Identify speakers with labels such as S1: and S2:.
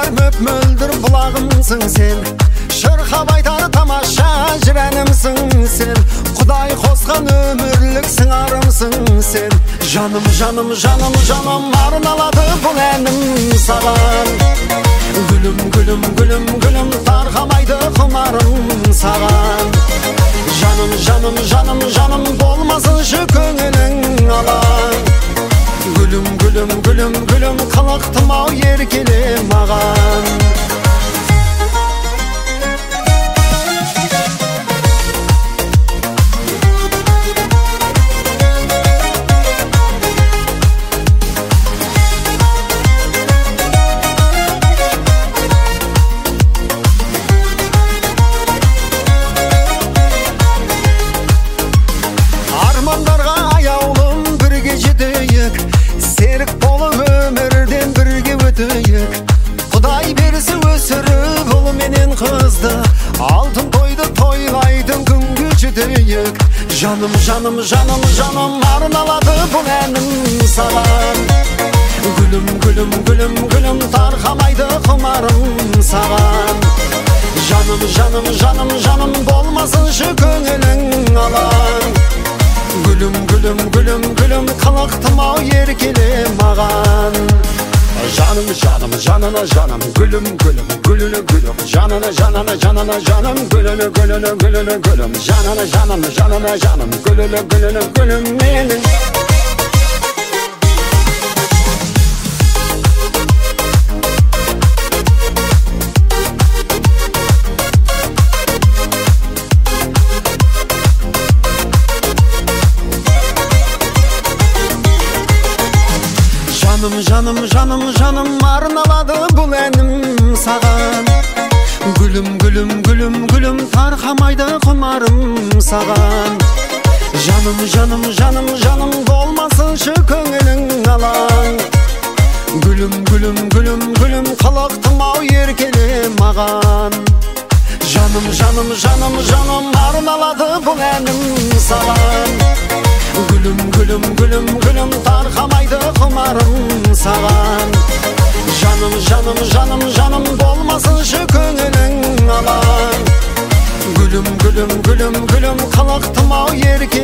S1: бар мөп-мөлдір бұлағымсың сен, шырқап айтар тамаша жірәнімсің сен, Құдай қосқан өмірлік сыңарымсың сен. Жаным, жаным, жаным, жаным, арналады бұл әнім саған. Гүлім, гүлім, гүлім, гүлім, тарқамайды құмарым саған. Жаным, жаным, жаным, жаным, болмасыншы көңілің алаң. Гүлім, гүлім, гүлім, гүлім, қылықтым ау еркеле маған. Армандарға аяулым бірге жетейік, серік болып өмірден бірге өтейік. Құдай берсі өсіріп ұл менен қызды, алтын тойды тойлайтын күнге жетейік. Жаным, жаным, жаным, жаным, арналады бұл әнім саған. Гүлім, гүлім, гүлім, гүлім, тарқамайды құмарым саған. Жаным, жаным, жаным, жаным, болмасыншы көңілің алаң. Гүлім, гүлім, гүлім, гүлім, қылықтым ау еркеле маған. Жаным, жаным, жанына жаным, гүлім, гүлім, гүлілі гүлім, жанына жанына жанына жаным, гүлілі гүлілі гүлілі гүлім, жанына жаным, жанына жаным, гүлілі гүлілі гүлім менің. Жаным, жаным, жаным, жаным, арналады бұл әнім саған. Гүлім, гүлім, гүлім, гүлім, тарқамайды құмарым саған. Жаным, жаным, жаным, жаным, болмасыншы көңілің алаң. Гүлім, гүлім, гүлім, гүлім, қылықтым ау еркеле маған. Жаным, жаным, жаным, жаным, арналады бұл әнім саған. Гүлім, гүлім, гүлім, гүлім, тарқамайды құмарым саған. Жаным, жаным, жаным, жаным, болмасыншы көңілің алаң. Гүлім, гүлім, гүлім, гүлім, қылықтым ау ерке